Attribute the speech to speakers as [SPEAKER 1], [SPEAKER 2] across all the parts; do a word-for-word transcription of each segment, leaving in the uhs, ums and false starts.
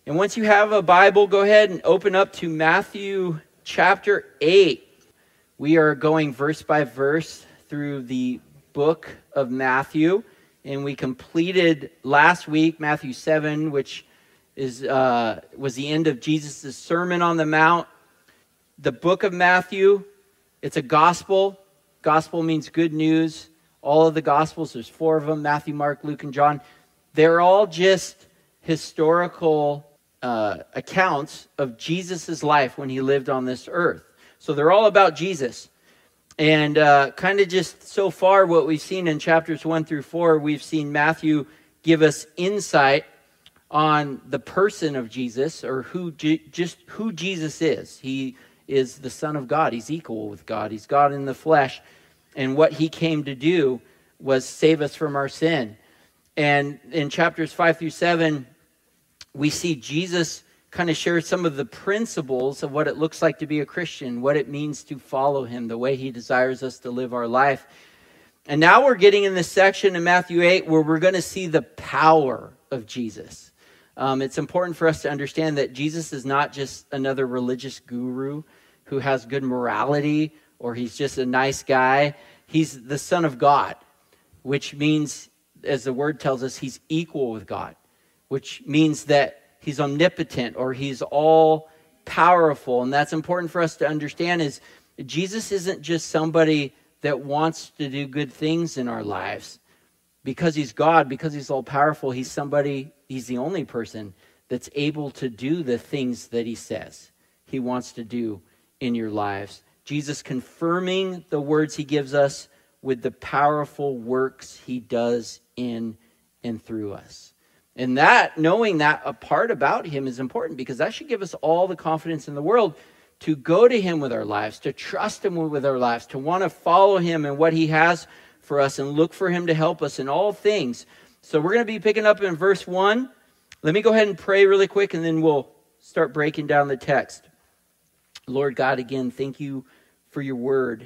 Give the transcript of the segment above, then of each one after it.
[SPEAKER 1] And once you have a Bible, go ahead and open up to Matthew chapter eight. We are going verse by verse through the book of Matthew. And we completed last week Matthew seven, which is uh, was the end of Jesus' Sermon on the Mount. The book of Matthew, it's a gospel. Gospel means good news. All of the gospels, there's four of them, Matthew, Mark, Luke, and John. They're all just historical uh, accounts of Jesus' life when he lived on this earth. So they're all about Jesus. And uh, kind of just so far what we've seen in chapters one through four, we've seen Matthew give us insight on the person of Jesus, or who G- just who Jesus is. He is the Son of God. He's equal with God. He's God in the flesh. And what he came to do was save us from our sin. And in chapters five through seven, we see Jesus kind of share some of the principles of what it looks like to be a Christian, what it means to follow him, the way he desires us to live our life. And now we're getting in this section in Matthew eight where we're going to see the power of Jesus. Um, it's important for us to understand that Jesus is not just another religious guru who has good morality, or he's just a nice guy. He's the Son of God, which means, as the word tells us, he's equal with God, which means that he's omnipotent, or he's all powerful. And that's important for us to understand, is Jesus isn't just somebody that wants to do good things in our lives. Because he's God, because he's all powerful, he's somebody, he's the only person that's able to do the things that he says he wants to do in your lives. Jesus confirming the words he gives us with the powerful works he does in and through us. And that, knowing that a part about him is important, because that should give us all the confidence in the world to go to him with our lives, to trust him with our lives, to want to follow him and what he has for us, and look for him to help us in all things. So we're going to be picking up in verse one. Let me go ahead and pray really quick, and then we'll start breaking down the text. Lord God, again, thank you for your word.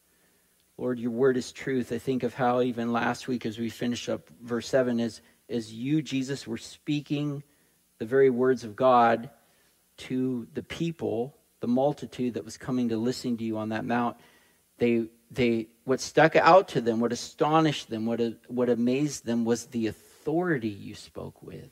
[SPEAKER 1] Lord, your word is truth. I think of how even last week as we finished up verse seven, as, as you, Jesus, were speaking the very words of God to the people, the multitude that was coming to listen to you on that mount. They, they, what stuck out to them, what astonished them, what, what amazed them was the authority you spoke with.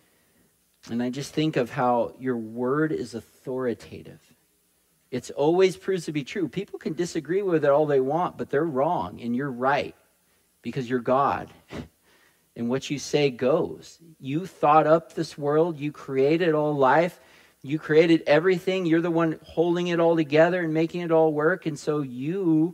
[SPEAKER 1] And I just think of how your word is authoritative. It's always proves to be true. People can disagree with it all they want, but they're wrong and you're right, because you're God. And what you say goes. You thought up this world. You created all life. You created everything. You're the one holding it all together and making it all work. And so you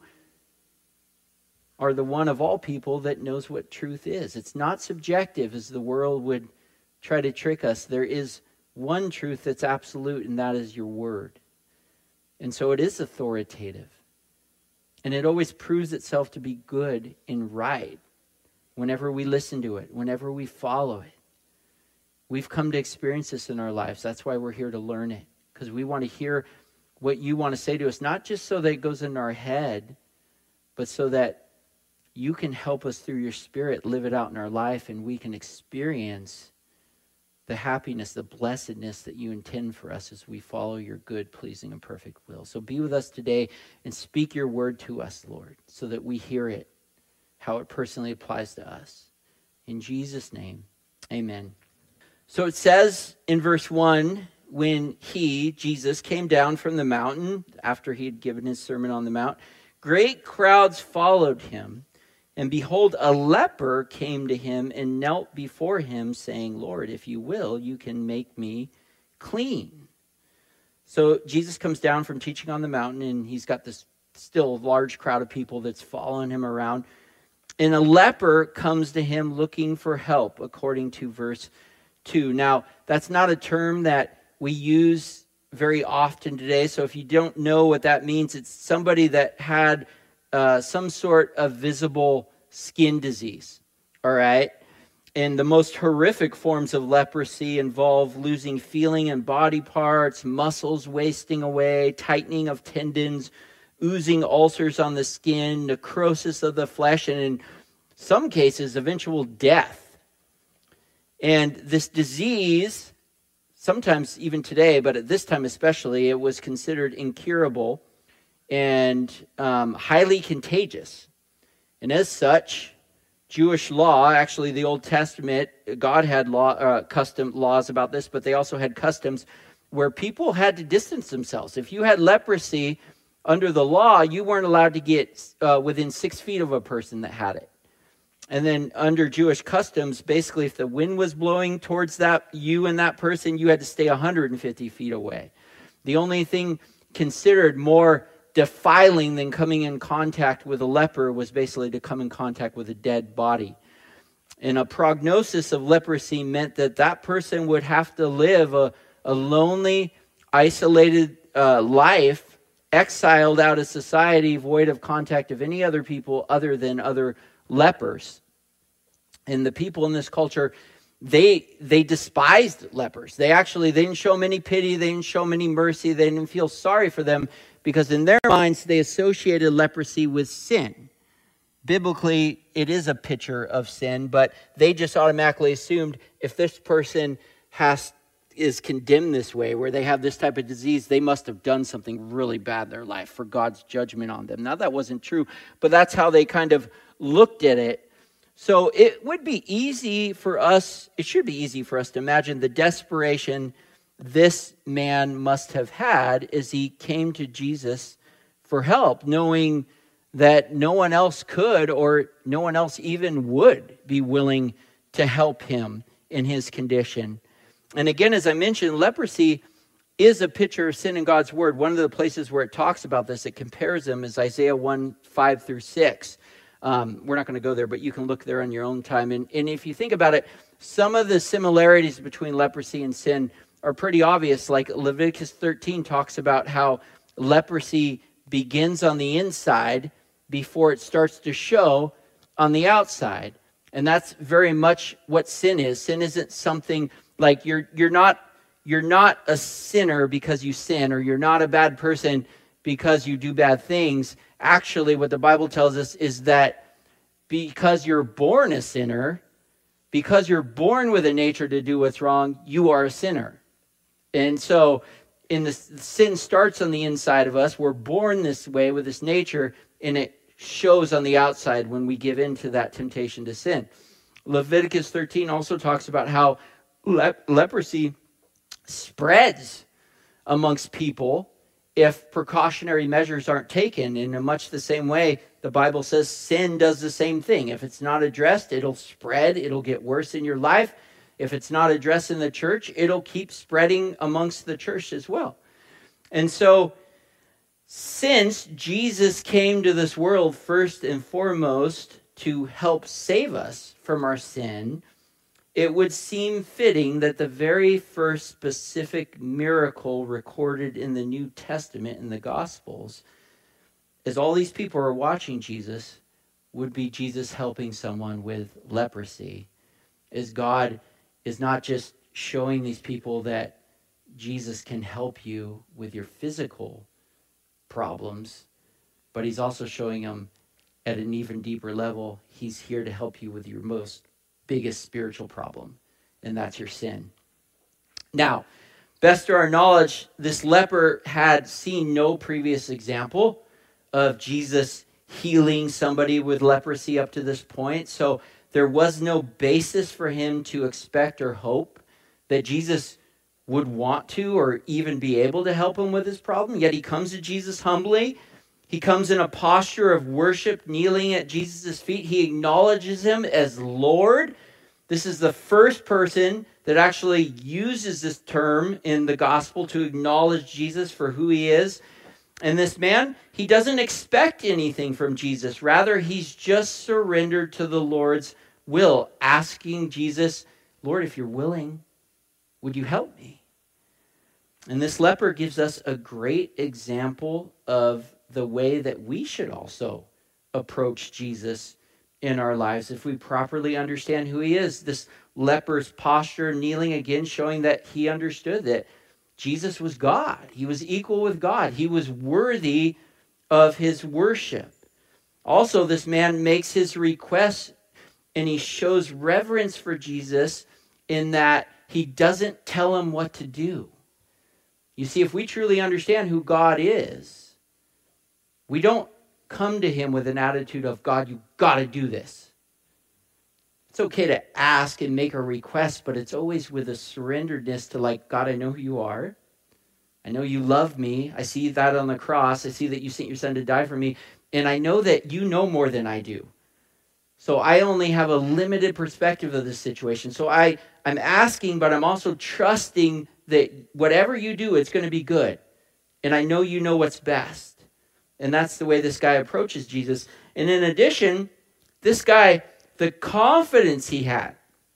[SPEAKER 1] are the one of all people that knows what truth is. It's not subjective as the world would try to trick us. There is one truth that's absolute, and that is your word. And so it is authoritative. And it always proves itself to be good and right whenever we listen to it, whenever we follow it. We've come to experience this in our lives. That's why we're here to learn it, because we want to hear what you want to say to us, not just so that it goes in our head, but so that you can help us through your Spirit live it out in our life, and we can experience the happiness, the blessedness that you intend for us as we follow your good, pleasing, and perfect will. So be with us today and speak your word to us, Lord, so that we hear it, how it personally applies to us. In Jesus' name, amen. So it says in verse one, when he, Jesus, came down from the mountain after he had given his Sermon on the Mount, great crowds followed him. And behold, a leper came to him and knelt before him, saying, Lord, if you will, you can make me clean. So Jesus comes down from teaching on the mountain, and he's got this still large crowd of people that's following him around. And a leper comes to him looking for help, according to verse two. Now, that's not a term that we use very often today. So if you don't know what that means, it's somebody that had Uh, some sort of visible skin disease, all right? And the most horrific forms of leprosy involve losing feeling in body parts, muscles wasting away, tightening of tendons, oozing ulcers on the skin, necrosis of the flesh, and in some cases, eventual death. And this disease sometimes even today, but at this time especially, it was considered incurable and um, highly contagious. And as such, Jewish law, actually the Old Testament, God had law, uh, custom laws about this, but they also had customs where people had to distance themselves. If you had leprosy under the law, you weren't allowed to get uh, within six feet of a person that had it. And then under Jewish customs, basically if the wind was blowing towards that you and that person, you had to stay one hundred fifty feet away. The only thing considered more defiling than coming in contact with a leper was basically to come in contact with a dead body. And a prognosis of leprosy meant that that person would have to live a, a lonely, isolated uh, life, exiled out of society, void of contact of any other people other than other lepers. And the people in this culture, they they despised lepers. They actually, they didn't show them any pity, they didn't show them any mercy, they didn't feel sorry for them, because in their minds, they associated leprosy with sin. Biblically, it is a picture of sin, but they just automatically assumed if this person has is condemned this way, where they have this type of disease, they must have done something really bad in their life for God's judgment on them. Now, that wasn't true, but that's how they kind of looked at it. So it would be easy for us, it should be easy for us to imagine the desperation this man must have had as he came to Jesus for help, knowing that no one else could or no one else even would be willing to help him in his condition. And again, as I mentioned, leprosy is a picture of sin in God's word. One of the places where it talks about this, it compares them, is Isaiah one, five through six. Um, we're not going to go there, but you can look there on your own time. And, and if you think about it, some of the similarities between leprosy and sin are pretty obvious. Like Leviticus thirteen talks about how leprosy begins on the inside before it starts to show on the outside. And that's very much what sin is. Sin isn't something like you're you're not you're not a sinner because you sin, or you're not a bad person because you do bad things. Actually, what the Bible tells us is that because you're born a sinner, because you're born with a nature to do what's wrong, you are a sinner. And so in the sin starts on the inside of us. We're born this way with this nature, and it shows on the outside when we give in to that temptation to sin. Leviticus thirteen also talks about how lep- leprosy spreads amongst people if precautionary measures aren't taken. And in much the same way, the Bible says sin does the same thing. If it's not addressed, it'll spread. It'll get worse in your life. If it's not addressed in the church, it'll keep spreading amongst the church as well. And so, since Jesus came to this world first and foremost to help save us from our sin, it would seem fitting that the very first specific miracle recorded in the New Testament in the Gospels, as all these people are watching Jesus, would be Jesus helping someone with leprosy. As God is not just showing these people that Jesus can help you with your physical problems, but he's also showing them at an even deeper level, he's here to help you with your most biggest spiritual problem, and that's your sin. Now, best to our knowledge, this leper had seen no previous example of Jesus healing somebody with leprosy up to this point, so there was no basis for him to expect or hope that Jesus would want to or even be able to help him with his problem. Yet he comes to Jesus humbly. He comes in a posture of worship, kneeling at Jesus' feet. He acknowledges him as Lord. This is the first person that actually uses this term in the gospel to acknowledge Jesus for who he is. And this man, he doesn't expect anything from Jesus. Rather, he's just surrendered to the Lord's will, asking Jesus, Lord, if you're willing, would you help me? And this leper gives us a great example of the way that we should also approach Jesus in our lives if we properly understand who he is. This leper's posture, kneeling again, showing that he understood that Jesus was God. He was equal with God. He was worthy of his worship. Also, this man makes his request and he shows reverence for Jesus in that he doesn't tell him what to do. You see, if we truly understand who God is, we don't come to him with an attitude of, God, you got to do this. It's okay to ask and make a request, but it's always with a surrenderedness to like, God, I know who you are. I know you love me. I see that on the cross. I see that you sent your son to die for me. And I know that you know more than I do. So I only have a limited perspective of this situation. So I, I'm asking, but I'm also trusting that whatever you do, it's going to be good. And I know you know what's best. And that's the way this guy approaches Jesus. And in addition, this guy, the confidence he had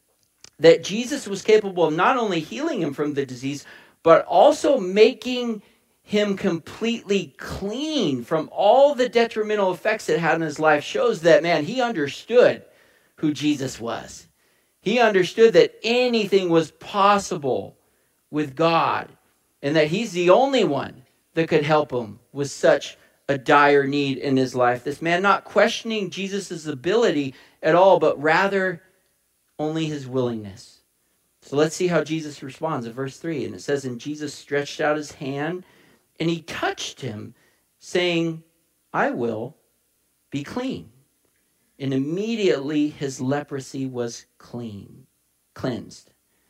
[SPEAKER 1] that Jesus was capable of not only healing him from the disease, but also making him completely clean from all the detrimental effects it had in his life, shows that, man, he understood who Jesus was. He understood that anything was possible with God, and that he's the only one that could help him with such a dire need in his life. This man not questioning Jesus' ability at all, but rather only his willingness. So let's see how Jesus responds in verse three. And it says, and Jesus stretched out his hand and he touched him, saying, I will be clean. And immediately his leprosy was clean, cleansed.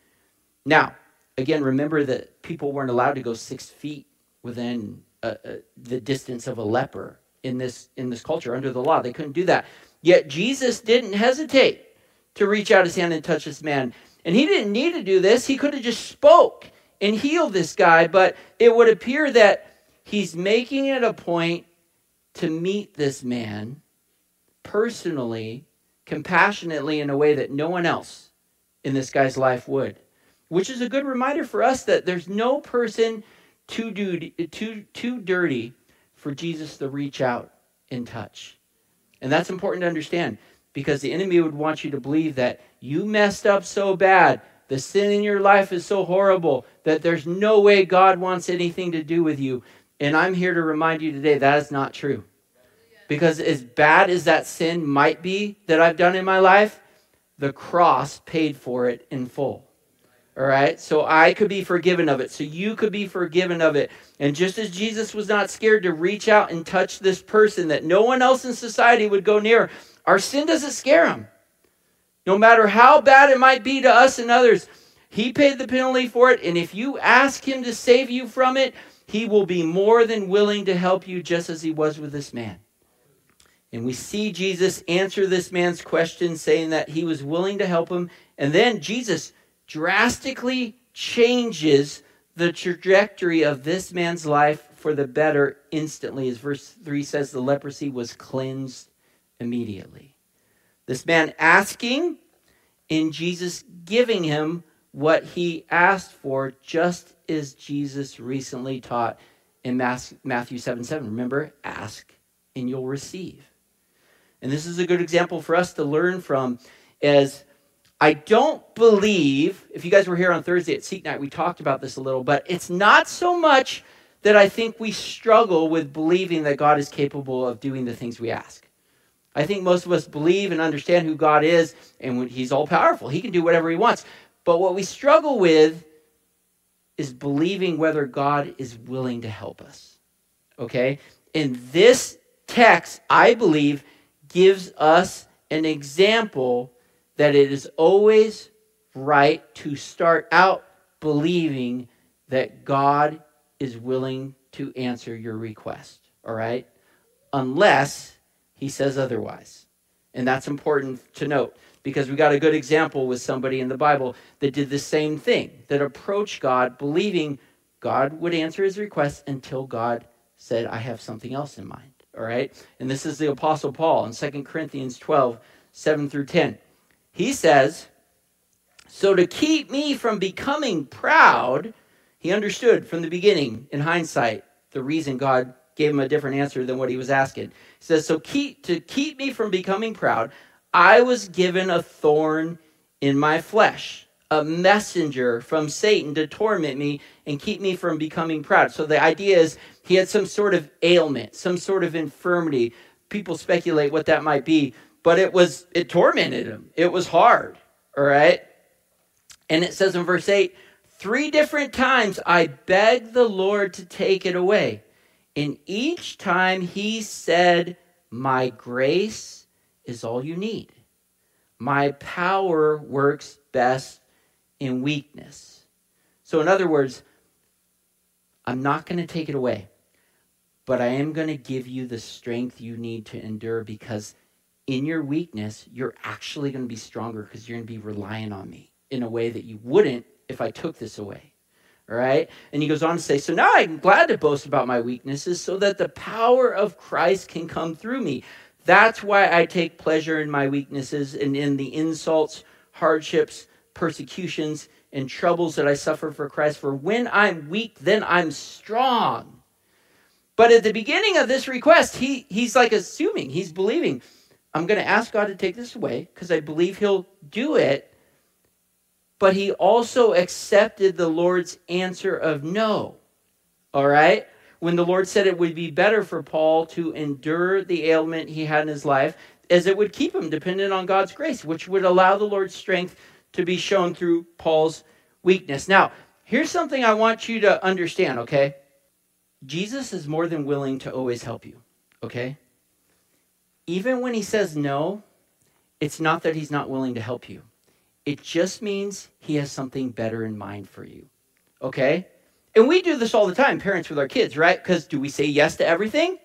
[SPEAKER 1] Now, again, remember that people weren't allowed to go six feet within uh, uh, the distance of a leper in this, in this culture under the law. They couldn't do that. Yet Jesus didn't hesitate to reach out his hand and touch this man. And he didn't need to do this. He could have just spoke and healed this guy. But it would appear that he's making it a point to meet this man personally, compassionately, in a way that no one else in this guy's life would. Which is a good reminder for us that there's no person too, duty, too, too dirty for Jesus to reach out and touch. And that's important to understand, because the enemy would want you to believe that you messed up so bad, the sin in your life is so horrible, that there's no way God wants anything to do with you. And I'm here to remind you today that is not true. Because as bad as that sin might be that I've done in my life, the cross paid for it in full. All right? So I could be forgiven of it. So you could be forgiven of it. And just as Jesus was not scared to reach out and touch this person that no one else in society would go near, our sin doesn't scare him. No matter how bad it might be to us and others, he paid the penalty for it. And if you ask him to save you from it, he will be more than willing to help you, just as he was with this man. And we see Jesus answer this man's question, saying that he was willing to help him. And then Jesus drastically changes the trajectory of this man's life for the better instantly. As verse three says, the leprosy was cleansed immediately. This man asking and Jesus giving him what he asked for, just as Jesus recently taught in Matthew seven seven. Remember, ask and you'll receive. And this is a good example for us to learn from, as I don't believe, if you guys were here on Thursday at Seek Night, we talked about this a little, but it's not so much that I think we struggle with believing that God is capable of doing the things we ask. I think most of us believe and understand who God is, and when he's all powerful. He can do whatever he wants. But what we struggle with is believing whether God is willing to help us. Okay? And this text, I believe, gives us an example that it is always right to start out believing that God is willing to answer your request. All right? Unless he says otherwise. And that's important to note, because we got a good example with somebody in the Bible that did the same thing, that approached God believing God would answer his request until God said, I have something else in mind. All right? And this is the Apostle Paul in Second Corinthians twelve, seven through ten. He says, so to keep me from becoming proud, he understood from the beginning, in hindsight, the reason God gave him a different answer than what he was asking. He says, so keep, to keep me from becoming proud, I was given a thorn in my flesh, a messenger from Satan to torment me and keep me from becoming proud. So the idea is he had some sort of ailment, some sort of infirmity. People speculate what that might be, but it was, it tormented him. It was hard, all right? And it says in verse eight, three different times I begged the Lord to take it away. And each time he said, my grace is all you need. My power works best in weakness. So in other words, I'm not going to take it away, but I am going to give you the strength you need to endure, because in your weakness, you're actually going to be stronger because you're going to be relying on me in a way that you wouldn't if I took this away. All right? And he goes on to say, so now I'm glad to boast about my weaknesses so that the power of Christ can come through me. That's why I take pleasure in my weaknesses and in the insults, hardships, persecutions, and troubles that I suffer for Christ. For when I'm weak, then I'm strong. But at the beginning of this request, he, he's like assuming, he's believing, I'm going to ask God to take this away because I believe he'll do it. But he also accepted the Lord's answer of no. All right? When the Lord said it would be better for Paul to endure the ailment he had in his life, as it would keep him dependent on God's grace, which would allow the Lord's strength to be shown through Paul's weakness. Now, here's something I want you to understand, okay? Jesus is more than willing to always help you, okay? Even when he says no, it's not that he's not willing to help you. It just means he has something better in mind for you, okay? And we do this all the time, parents with our kids, right? Because do we say yes to everything?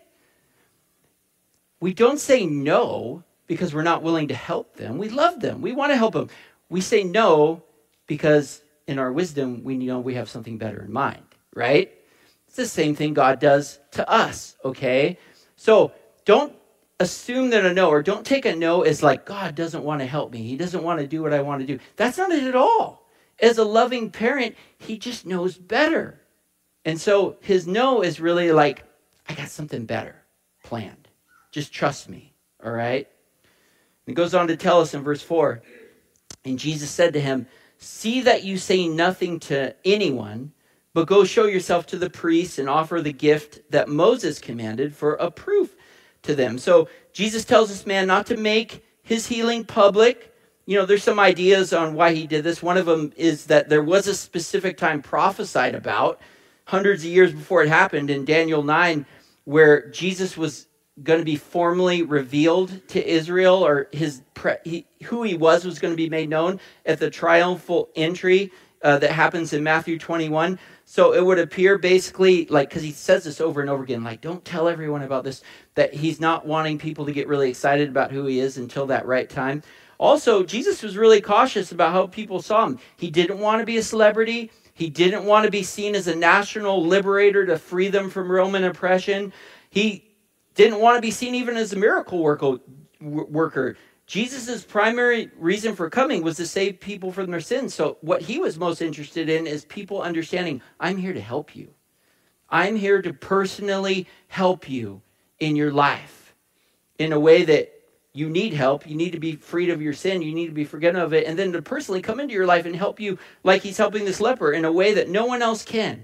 [SPEAKER 1] We don't say no because we're not willing to help them. We love them. We want to help them. We say no because in our wisdom, we know we have something better in mind, right? It's the same thing God does to us, okay? So don't assume that a no, or don't take a no as like, God doesn't want to help me. He doesn't want to do what I want to do. That's not it at all. As a loving parent, he just knows better. And so his no is really like, I got something better planned. Just trust me, all right? It goes on to tell us in verse four, and Jesus said to him, see that you say nothing to anyone, but go show yourself to the priests and offer the gift that Moses commanded for a proof to them. So Jesus tells this man not to make his healing public. You know, there's some ideas on why he did this. One of them is that there was a specific time prophesied about hundreds of years before it happened in Daniel nine, where Jesus was going to be formally revealed to Israel, or his pre- he, who he was was going to be made known at the triumphal entry uh, that happens in Matthew twenty-one. So it would appear basically, like, because he says this over and over again, like, don't tell everyone about this, that he's not wanting people to get really excited about who he is until that right time. Also, Jesus was really cautious about how people saw him. He didn't want to be a celebrity. He didn't want to be seen as a national liberator to free them from Roman oppression. He didn't want to be seen even as a miracle worker. Jesus' primary reason for coming was to save people from their sins. So what he was most interested in is people understanding, I'm here to help you. I'm here to personally help you in your life in a way that you need help. You need to be freed of your sin. You need to be forgiven of it. And then to personally come into your life and help you like he's helping this leper in a way that no one else can.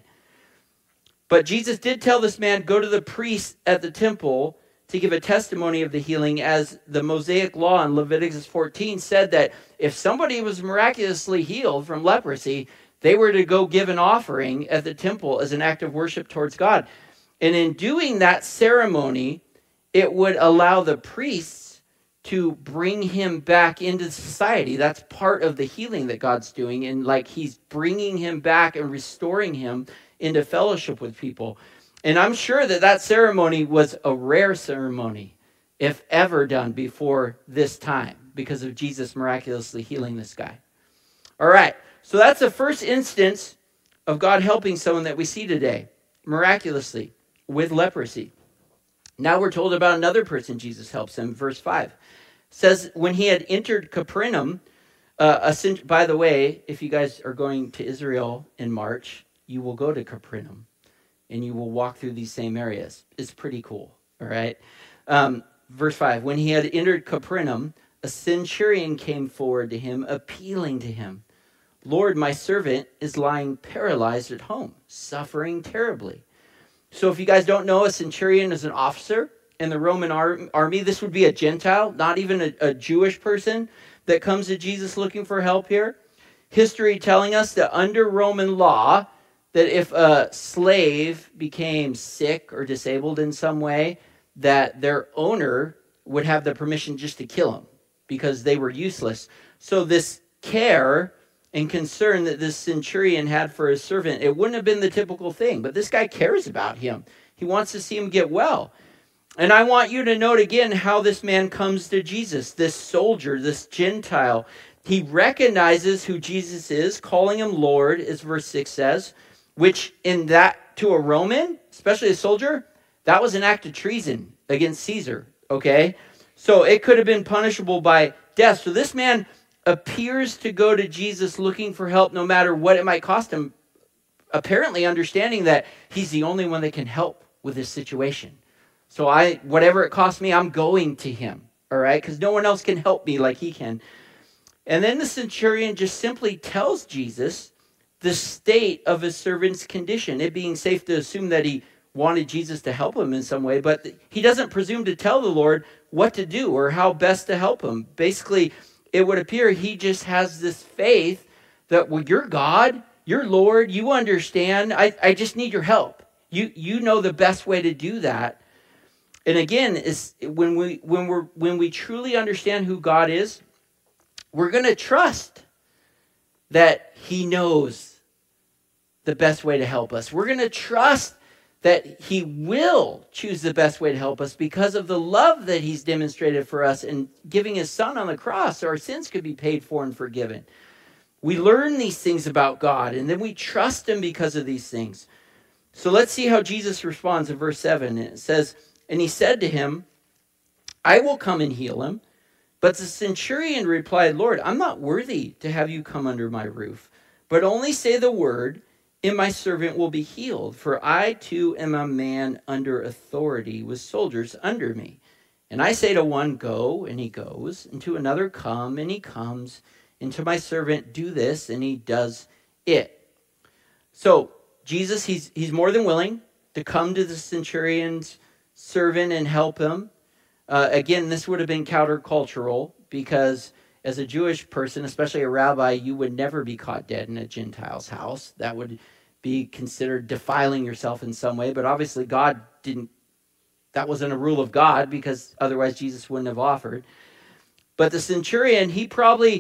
[SPEAKER 1] But Jesus did tell this man, go to the priest at the temple to give a testimony of the healing, as the Mosaic law in Leviticus fourteen said that if somebody was miraculously healed from leprosy, they were to go give an offering at the temple as an act of worship towards God. And in doing that ceremony, it would allow the priests to bring him back into society. That's part of the healing that God's doing. And like he's bringing him back and restoring him into fellowship with people. And I'm sure that that ceremony was a rare ceremony, if ever done before this time, because of Jesus miraculously healing this guy. All right, so that's the first instance of God helping someone that we see today, miraculously, with leprosy. Now we're told about another person Jesus helps him. Verse five says, when he had entered Capernaum, uh, a, by the way, if you guys are going to Israel in March, you will go to Capernaum. And you will walk through these same areas. It's pretty cool, all right? Um, verse five, when he had entered Capernaum, a centurion came forward to him, appealing to him, Lord, my servant is lying paralyzed at home, suffering terribly. So if you guys don't know, a centurion is an officer in the Roman ar- army. This would be a Gentile, not even a, a Jewish person that comes to Jesus looking for help here. history telling us that under Roman law, that if a slave became sick or disabled in some way, that their owner would have the permission just to kill him because they were useless. So this care and concern that this centurion had for his servant, it wouldn't have been the typical thing, but this guy cares about him. He wants to see him get well. And I want you to note again how this man comes to Jesus, this soldier, this Gentile. He recognizes who Jesus is, calling him Lord, as verse six says, which in that, to a Roman, especially a soldier, that was an act of treason against Caesar, okay? So it could have been punishable by death. So this man appears to go to Jesus looking for help no matter what it might cost him, apparently understanding that he's the only one that can help with this situation. So I, whatever it costs me, I'm going to him, all right? Because no one else can help me like he can. And then the centurion just simply tells Jesus the state of his servant's condition, it being safe to assume that he wanted Jesus to help him in some way, but he doesn't presume to tell the Lord what to do or how best to help him. Basically, it would appear he just has this faith that, well, you're God, you're Lord, you understand, I, I just need your help. You you know the best way to do that. And again, is when we when we're when we truly understand who God is, we're going to trust that he knows the best way to help us. We're going to trust that he will choose the best way to help us because of the love that he's demonstrated for us in giving his son on the cross so our sins could be paid for and forgiven. We learn these things about God, and then we trust him because of these things. So let's see how Jesus responds in verse seven. It says, and he said to him, I will come and heal him. But the centurion replied, Lord, I'm not worthy to have you come under my roof, but only say the word, and my servant will be healed. For I too am a man under authority with soldiers under me. And I say to one, go, and he goes, and to another, come, and he comes, and to my servant, do this, and he does it. So Jesus, he's, he's more than willing to come to the centurion's servant and help him. Uh, again, this would have been countercultural because as a Jewish person, especially a rabbi, you would never be caught dead in a Gentile's house. That would be considered defiling yourself in some way. But obviously God didn't, that wasn't a rule of God because otherwise Jesus wouldn't have offered. But the centurion, he probably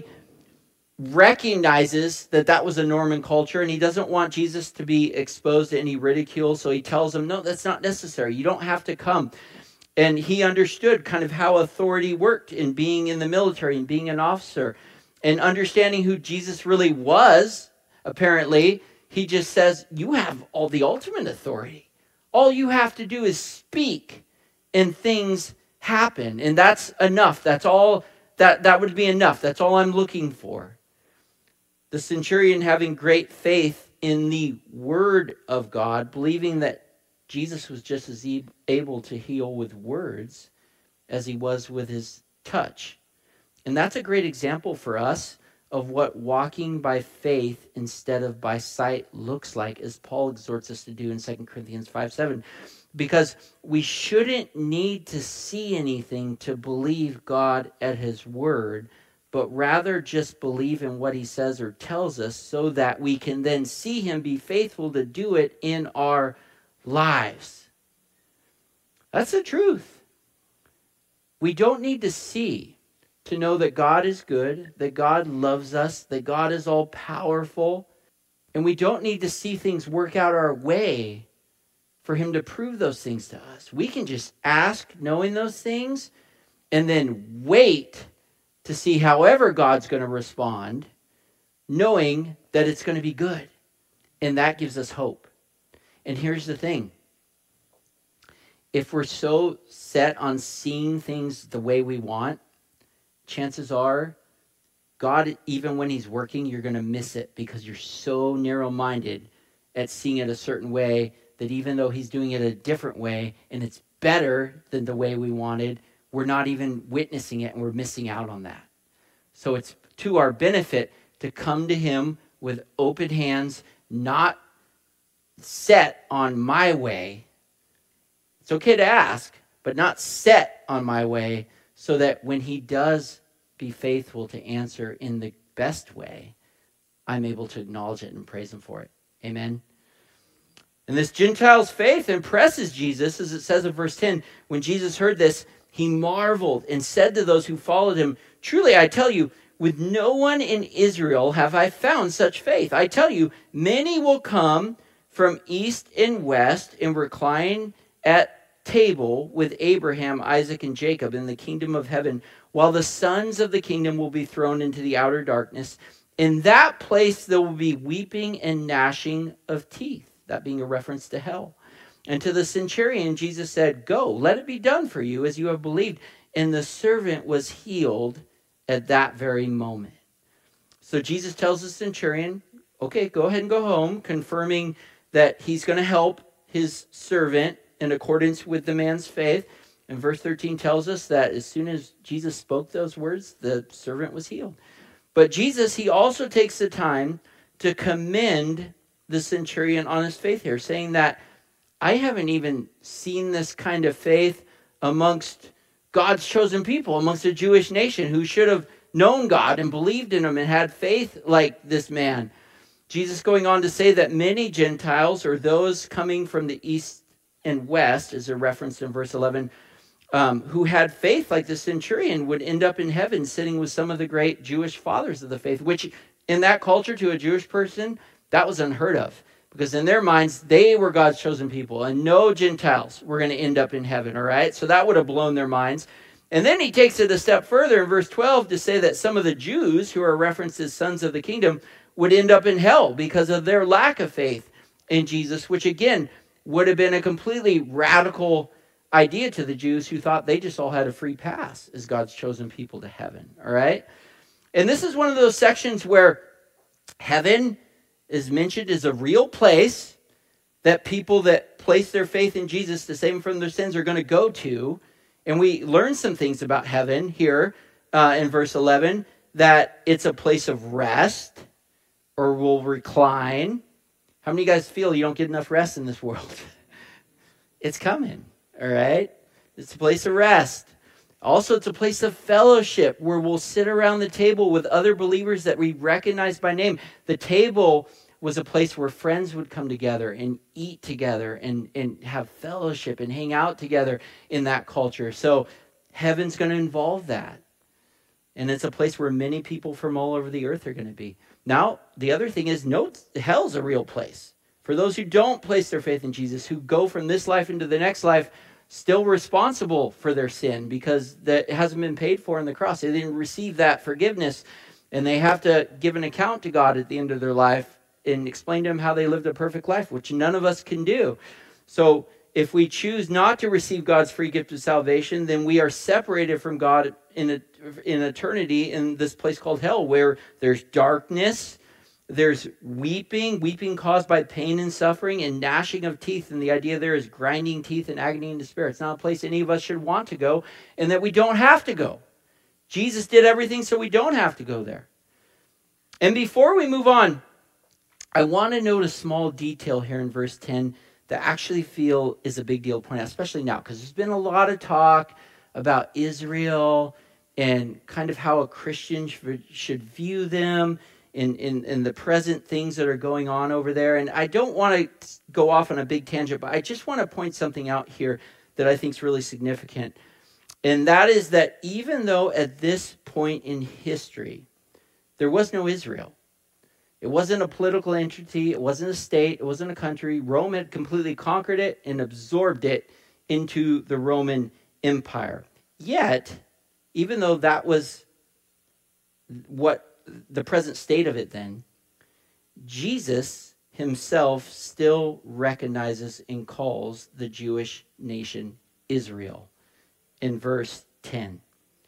[SPEAKER 1] recognizes that that was a Norman culture and he doesn't want Jesus to be exposed to any ridicule. So he tells him, no, that's not necessary. You don't have to come. And he understood kind of how authority worked in being in the military and being an officer and understanding who Jesus really was. Apparently, he just says, you have all the ultimate authority. All you have to do is speak and things happen. And that's enough. That's all that, that would be enough. That's all I'm looking for. The centurion, having great faith in the word of God, believing that Jesus was just as able to heal with words as he was with his touch. And that's a great example for us of what walking by faith instead of by sight looks like, as Paul exhorts us to do in Second Corinthians five seven. Because we shouldn't need to see anything to believe God at his word, but rather just believe in what he says or tells us so that we can then see him be faithful to do it in our lives. That's the truth. We don't need to see to know that God is good, that God loves us, that God is all powerful, and we don't need to see things work out our way for him to prove those things to us. We can just ask knowing those things and then wait to see however God's going to respond, knowing that it's going to be good. And that gives us hope. And here's the thing. If we're so set on seeing things the way we want, chances are, God, even when he's working, you're going to miss it because you're so narrow-minded at seeing it a certain way that even though he's doing it a different way and it's better than the way we wanted, we're not even witnessing it and we're missing out on that. So it's to our benefit to come to him with open hands, not set on my way. It's okay to ask, but not set on my way, so that when he does be faithful to answer in the best way, I'm able to acknowledge it and praise him for it. Amen. And this Gentile's faith impresses Jesus, as it says in verse ten. When Jesus heard this, he marveled and said to those who followed him, truly, I tell you, with no one in Israel have I found such faith. I tell you, many will come from east and west and recline at table with Abraham, Isaac, and Jacob in the kingdom of heaven, while the sons of the kingdom will be thrown into the outer darkness. In that place there will be weeping and gnashing of teeth, that being a reference to hell. And to the centurion, Jesus said, go, let it be done for you as you have believed. And the servant was healed at that very moment. So Jesus tells the centurion, okay, go ahead and go home, confirming that he's going to help his servant in accordance with the man's faith. And verse thirteen tells us that as soon as Jesus spoke those words, the servant was healed. But Jesus, he also takes the time to commend the centurion on his faith here, saying that I haven't even seen this kind of faith amongst God's chosen people, amongst a Jewish nation who should have known God and believed in him and had faith like this man. Jesus going on to say that many Gentiles, or those coming from the east and west, as a reference in verse eleven, um, who had faith like the centurion, would end up in heaven sitting with some of the great Jewish fathers of the faith, which in that culture, to a Jewish person, that was unheard of. Because in their minds, they were God's chosen people, and no Gentiles were going to end up in heaven, all right? So that would have blown their minds. And then he takes it a step further in verse twelve to say that some of the Jews, who are referenced as sons of the kingdom, would end up in hell because of their lack of faith in Jesus, which again would have been a completely radical idea to the Jews, who thought they just all had a free pass as God's chosen people to heaven, all right? And this is one of those sections where heaven is mentioned as a real place that people that place their faith in Jesus to save them from their sins are going to go to. And we learn some things about heaven here uh, in verse eleven, that it's a place of rest, or will recline. How many of you guys feel you don't get enough rest in this world? It's coming, all right? It's a place of rest. Also, it's a place of fellowship where we'll sit around the table with other believers that we recognize by name. The table was a place where friends would come together and eat together and, and have fellowship and hang out together in that culture. So heaven's going to involve that. And it's a place where many people from all over the earth are going to be. Now, the other thing is, note, hell's a real place. For those who don't place their faith in Jesus, who go from this life into the next life, still responsible for their sin because that hasn't been paid for in the cross. They didn't receive that forgiveness, and they have to give an account to God at the end of their life and explain to him how they lived a perfect life, which none of us can do. So if we choose not to receive God's free gift of salvation, then we are separated from God in, a, in eternity in this place called hell, where there's darkness, there's weeping, weeping caused by pain and suffering, and gnashing of teeth. And the idea there is grinding teeth and agony and despair. It's not a place any of us should want to go, and that we don't have to go. Jesus did everything so we don't have to go there. And before we move on, I want to note a small detail here in verse ten that I actually feel is a big deal to point out, especially now, because there's been a lot of talk about Israel and kind of how a Christian should, should view them in, in, in the present things that are going on over there. And I don't want to go off on a big tangent, but I just want to point something out here that I think is really significant. And that is that even though at this point in history, there was no Israel, it wasn't a political entity, it wasn't a state, it wasn't a country. Rome had completely conquered it and absorbed it into the Roman Empire. Yet, even though that was what the present state of it then, Jesus himself still recognizes and calls the Jewish nation Israel in verse ten.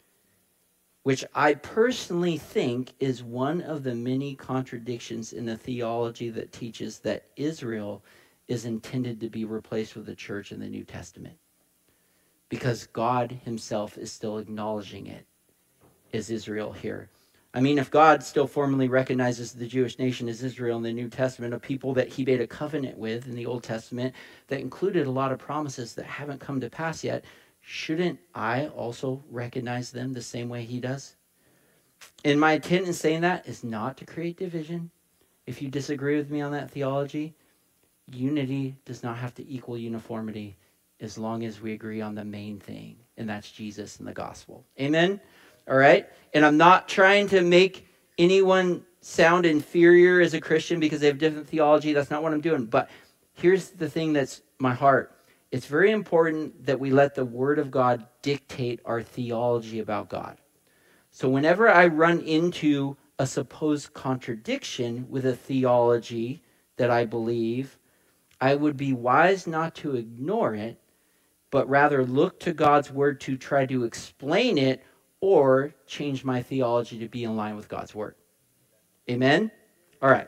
[SPEAKER 1] Which I personally think is one of the many contradictions in the theology that teaches that Israel is intended to be replaced with the church in the New Testament. Because God himself is still acknowledging it as Israel here. I mean, if God still formally recognizes the Jewish nation as Israel in the New Testament, a people that he made a covenant with in the Old Testament that included a lot of promises that haven't come to pass yet, shouldn't I also recognize them the same way he does? And my intent in saying that is not to create division. If you disagree with me on that theology, unity does not have to equal uniformity as long as we agree on the main thing, and that's Jesus and the gospel. Amen? All right? And I'm not trying to make anyone sound inferior as a Christian because they have different theology. That's not what I'm doing. But here's the thing that's my heart. It's very important that we let the Word of God dictate our theology about God. So whenever I run into a supposed contradiction with a theology that I believe, I would be wise not to ignore it, but rather look to God's Word to try to explain it or change my theology to be in line with God's Word. Amen? All right.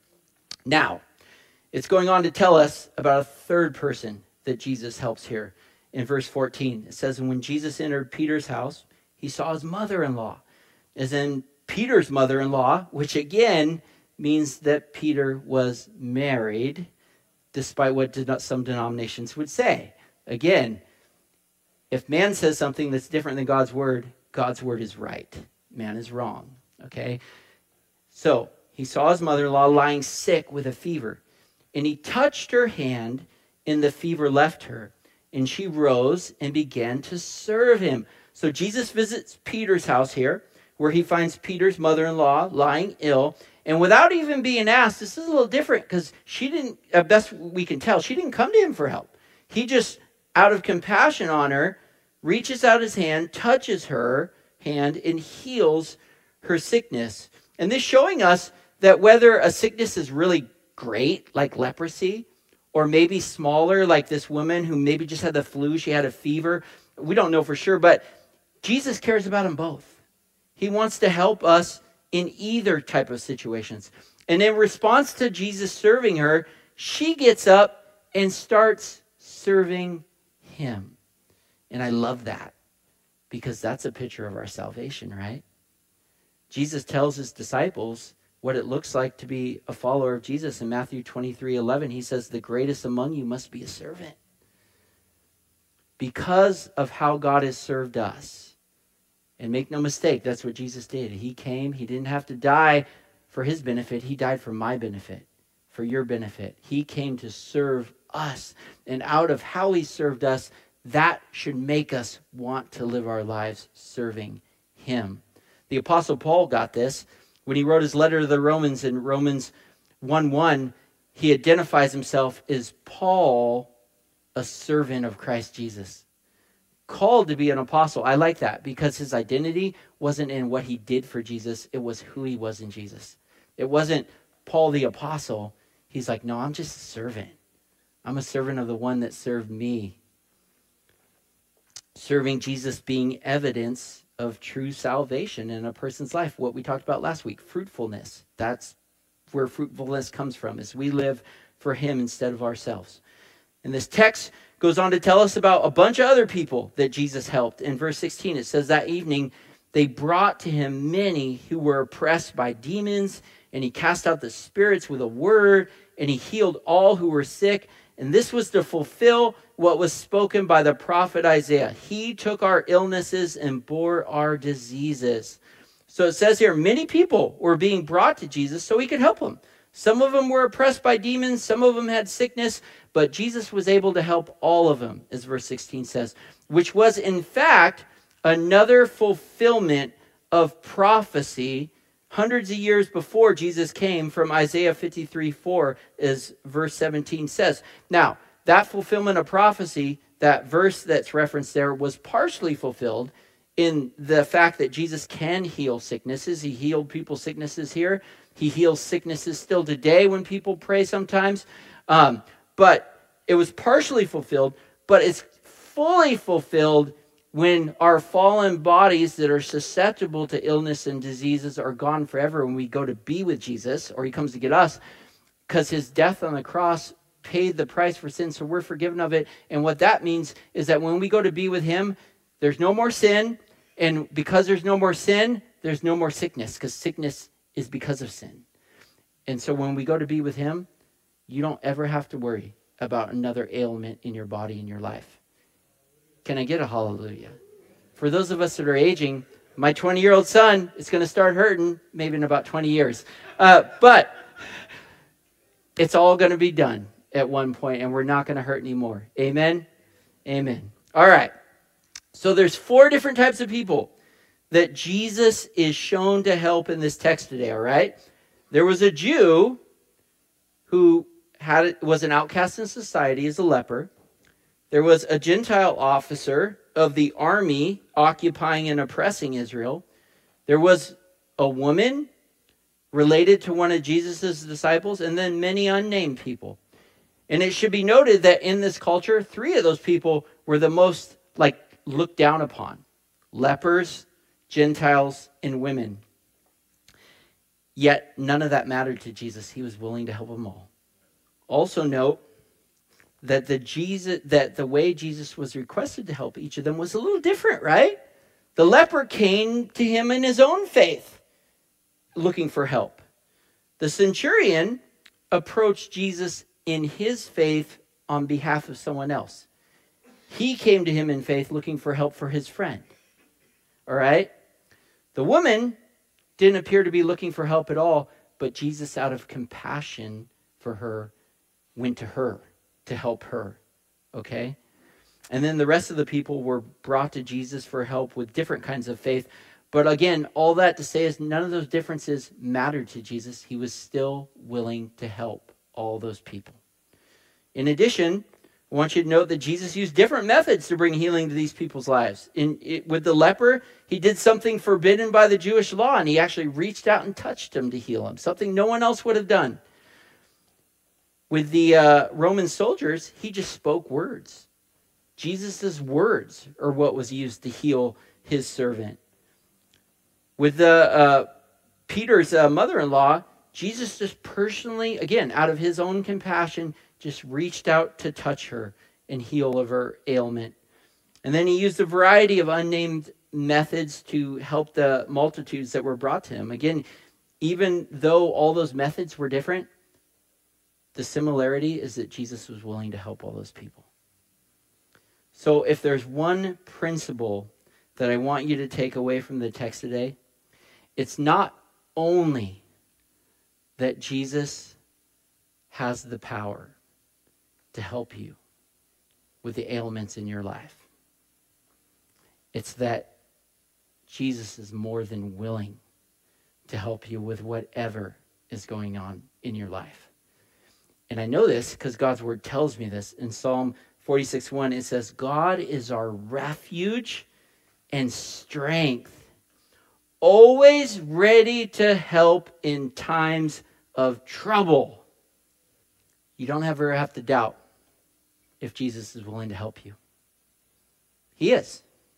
[SPEAKER 1] Now, it's going on to tell us about a third person that Jesus helps here. In verse fourteen, it says, and when Jesus entered Peter's house, he saw his mother-in-law. As in Peter's mother-in-law, which again means that Peter was married, despite what some denominations would say. Again, if man says something that's different than God's word, God's word is right. Man is wrong. Okay? So, he saw his mother-in-law lying sick with a fever, and he touched her hand, and the fever left her, and she rose and began to serve him. So Jesus visits Peter's house here, where he finds Peter's mother-in-law lying ill, and without even being asked, this is a little different, because she didn't, at best we can tell, she didn't come to him for help. He just, out of compassion on her, reaches out his hand, touches her hand, and heals her sickness. And this showing us that whether a sickness is really great, like leprosy, or maybe smaller, like this woman who maybe just had the flu, she had a fever, we don't know for sure, but Jesus cares about them both. He wants to help us in either type of situations. And in response to Jesus serving her, she gets up and starts serving him. And I love that, because that's a picture of our salvation, right? Jesus tells his disciples what it looks like to be a follower of Jesus. In Matthew twenty-three eleven, he says, the greatest among you must be a servant. Because of how God has served us. And make no mistake, that's what Jesus did. He came, he didn't have to die for his benefit. He died for my benefit, for your benefit. He came to serve us. And out of how he served us, that should make us want to live our lives serving him. The Apostle Paul got this when he wrote his letter to the Romans in Romans one one. He identifies himself as Paul, a servant of Christ Jesus. Called to be an apostle. I like that, because his identity wasn't in what he did for Jesus. It was who he was in Jesus. It wasn't Paul the apostle. He's like, no, I'm just a servant. I'm a servant of the one that served me. Serving Jesus being evidence of true salvation in a person's life. What we talked about last week, fruitfulness. That's where fruitfulness comes from, is we live for him instead of ourselves. And this text goes on to tell us about a bunch of other people that Jesus helped. In verse sixteen, it says, that evening they brought to him many who were oppressed by demons, and he cast out the spirits with a word, and he healed all who were sick. And this was to fulfill what was spoken by the prophet Isaiah. He took our illnesses and bore our diseases. So it says here, many people were being brought to Jesus so he could help them. Some of them were oppressed by demons. Some of them had sickness. But Jesus was able to help all of them, as verse sixteen says, which was in fact another fulfillment of prophecy hundreds of years before Jesus came, from Isaiah fifty-three four, as verse seventeen says. Now, that fulfillment of prophecy, that verse that's referenced there, was partially fulfilled in the fact that Jesus can heal sicknesses. He healed people's sicknesses here. He heals sicknesses still today when people pray sometimes. Um, but it was partially fulfilled, but it's fully fulfilled when our fallen bodies that are susceptible to illness and diseases are gone forever, when we go to be with Jesus, or he comes to get us, because his death on the cross paid the price for sin, so we're forgiven of it. And what that means is that when we go to be with him, there's no more sin. And because there's no more sin, there's no more sickness, because sickness is because of sin. And so when we go to be with him, you don't ever have to worry about another ailment in your body, in your life. Can I get a hallelujah? For those of us that are aging, my twenty-year-old son is going to start hurting maybe in about twenty years. Uh, but it's all going to be done at one point, and we're not going to hurt anymore. Amen? Amen. All right. So there's four different types of people that Jesus is shown to help in this text today, all right? There was a Jew who had was an outcast in society as a leper. There was a Gentile officer of the army occupying and oppressing Israel. There was a woman related to one of Jesus' disciples, and then many unnamed people. And it should be noted that in this culture, three of those people were the most like looked down upon: lepers, Gentiles, and women. Yet none of that mattered to Jesus. He was willing to help them all. Also note that the Jesus that the way Jesus was requested to help each of them was a little different, right? The leper came to him in his own faith, looking for help. The centurion approached Jesus in his faith on behalf of someone else. He came to him in faith looking for help for his friend. All right? The woman didn't appear to be looking for help at all, but Jesus, out of compassion for her, went to her to help her. Okay? And then the rest of the people were brought to Jesus for help with different kinds of faith. But again, all that to say is none of those differences mattered to Jesus. He was still willing to help all those people. In addition, I want you to note that Jesus used different methods to bring healing to these people's lives. In, it, with the leper, he did something forbidden by the Jewish law, and he actually reached out and touched him to heal him, something no one else would have done. With the uh, Roman soldiers, he just spoke words. Jesus' words are what was used to heal his servant. With the uh, Peter's uh, mother-in-law, Jesus just personally, again, out of his own compassion, just reached out to touch her and heal of her ailment. And then he used a variety of unnamed methods to help the multitudes that were brought to him. Again, even though all those methods were different, the similarity is that Jesus was willing to help all those people. So if there's one principle that I want you to take away from the text today, it's not only that Jesus has the power to help you with the ailments in your life. It's that Jesus is more than willing to help you with whatever is going on in your life. And I know this because God's word tells me this. In Psalm forty-six one, it says, God is our refuge and strength, always ready to help in times of trouble. You don't ever have to doubt if Jesus is willing to help you. He is.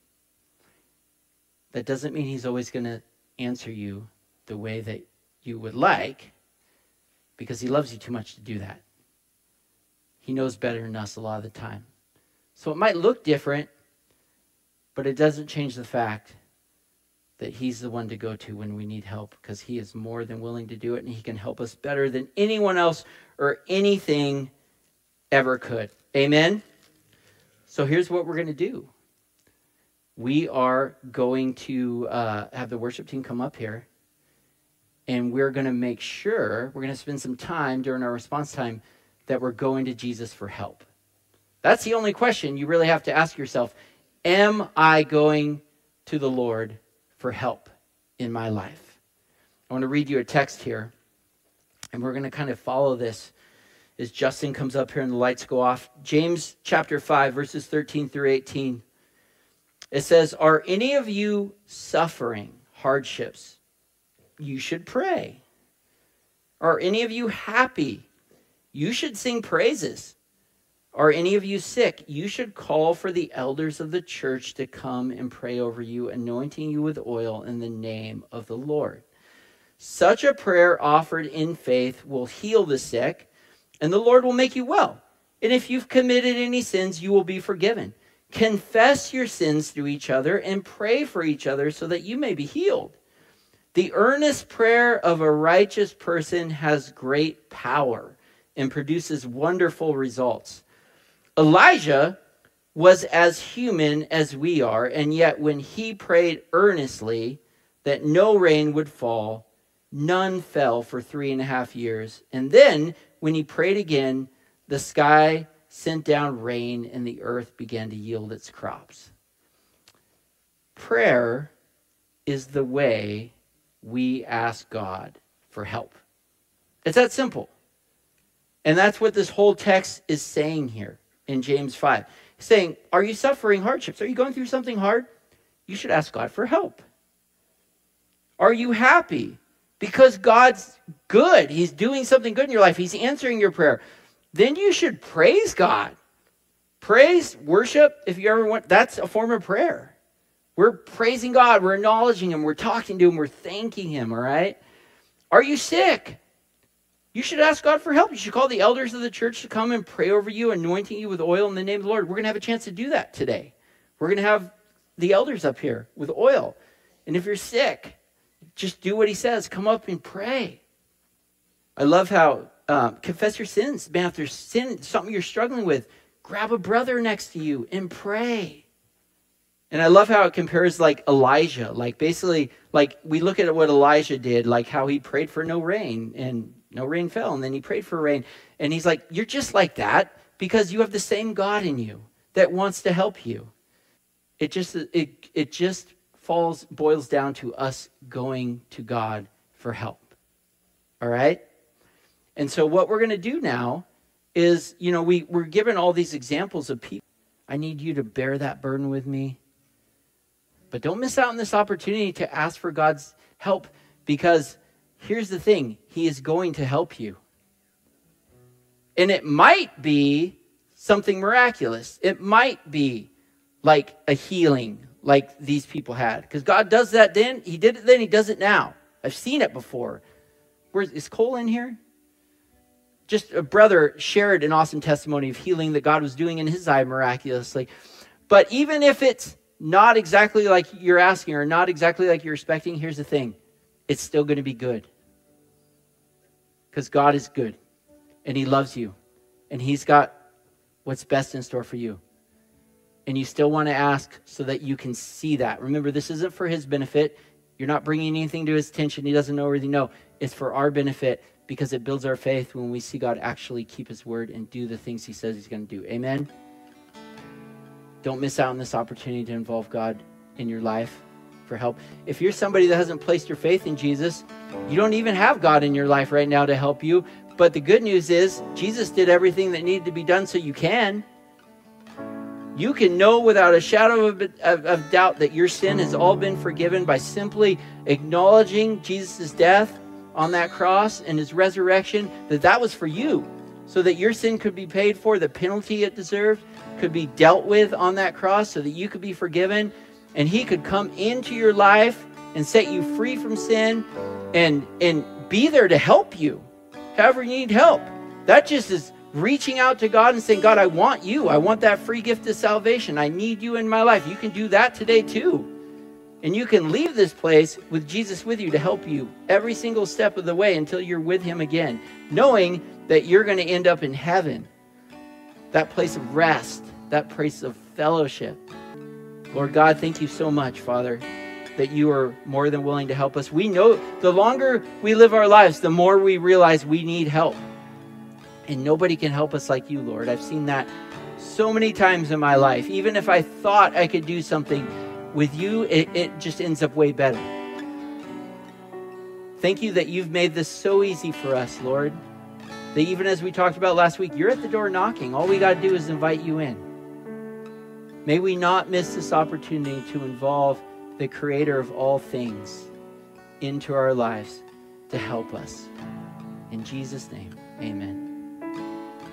[SPEAKER 1] That doesn't mean he's always going to answer you the way that you would like, because he loves you too much to do that. He knows better than us a lot of the time. So it might look different, but it doesn't change the fact that he's the one to go to when we need help, because he is more than willing to do it, and he can help us better than anyone else or anything ever could. Amen? So here's what we're going to do. We are going to uh, have the worship team come up here, and we're going to make sure, we're going to spend some time during our response time that we're going to Jesus for help. That's the only question you really have to ask yourself. Am I going to the Lord for help in my life? I want to read you a text here, and we're going to kind of follow this as Justin comes up here and the lights go off. James chapter five, verses thirteen through eighteen. It says, are any of you suffering hardships? You should pray. Are any of you happy? You should sing praises. Are any of you sick? You should call for the elders of the church to come and pray over you, anointing you with oil in the name of the Lord. Such a prayer offered in faith will heal the sick, and the Lord will make you well. And if you've committed any sins, you will be forgiven. Confess your sins to each other and pray for each other so that you may be healed. The earnest prayer of a righteous person has great power and produces wonderful results. Elijah was as human as we are, and yet when he prayed earnestly that no rain would fall, none fell for three and a half years. And then when he prayed again, the sky sent down rain and the earth began to yield its crops. Prayer is the way we ask God for help. It's that simple. And that's what this whole text is saying here in James five. It's saying, are you suffering hardships? Are you going through something hard? You should ask God for help. Are you happy? Because God's good. He's doing something good in your life. He's answering your prayer. Then you should praise God. Praise, worship, if you ever want, that's a form of prayer. We're praising God. We're acknowledging him. We're talking to him. We're thanking him, all right? Are you sick? You should ask God for help. You should call the elders of the church to come and pray over you, anointing you with oil in the name of the Lord. We're going to have a chance to do that today. We're going to have the elders up here with oil. And if you're sick, just do what he says. Come up and pray. I love how um, confess your sins. Man, if there's sin, something you're struggling with, grab a brother next to you and pray. And I love how it compares like Elijah. Like basically, like we look at what Elijah did, like how he prayed for no rain and no rain fell. And then he prayed for rain. And he's like, you're just like that because you have the same God in you that wants to help you. It just, it, it just falls, boils down to us going to God for help. All right? And so what we're going to do now is, you know, we, we're given all these examples of people. I need you to bear that burden with me. But don't miss out on this opportunity to ask for God's help, because here's the thing. He is going to help you. And it might be something miraculous. It might be like a healing like these people had. Because God does that then. He did it then. He does it now. I've seen it before. Where's, is Cole in here? Just a brother shared an awesome testimony of healing that God was doing in his eye miraculously. But even if it's not exactly like you're asking or not exactly like you're expecting, here's the thing. It's still going to be good. Because God is good. And he loves you. And he's got what's best in store for you. And you still want to ask so that you can see that. Remember, this isn't for his benefit. You're not bringing anything to his attention. He doesn't know everything. No, it's for our benefit because it builds our faith when we see God actually keep his word and do the things he says he's going to do. Amen? Don't miss out on this opportunity to involve God in your life for help. If you're somebody that hasn't placed your faith in Jesus, you don't even have God in your life right now to help you. But the good news is Jesus did everything that needed to be done so you can. You can know without a shadow of, of, of doubt that your sin has all been forgiven by simply acknowledging Jesus' death on that cross and his resurrection, that that was for you, so that your sin could be paid for, the penalty it deserved could be dealt with on that cross so that you could be forgiven, and he could come into your life and set you free from sin and, and be there to help you, however you need help. That just is reaching out to God and saying, God, I want you. I want that free gift of salvation. I need you in my life. You can do that today too. And you can leave this place with Jesus with you to help you every single step of the way until you're with him again, knowing that you're going to end up in heaven, that place of rest, that place of fellowship. Lord God, thank you so much, Father, that you are more than willing to help us. We know the longer we live our lives, the more we realize we need help. And nobody can help us like you, Lord. I've seen that so many times in my life. Even if I thought I could do something with you, it, it just ends up way better. Thank you that you've made this so easy for us, Lord. That even as we talked about last week, you're at the door knocking. All we got to do is invite you in. May we not miss this opportunity to involve the creator of all things into our lives to help us. In Jesus' name, amen.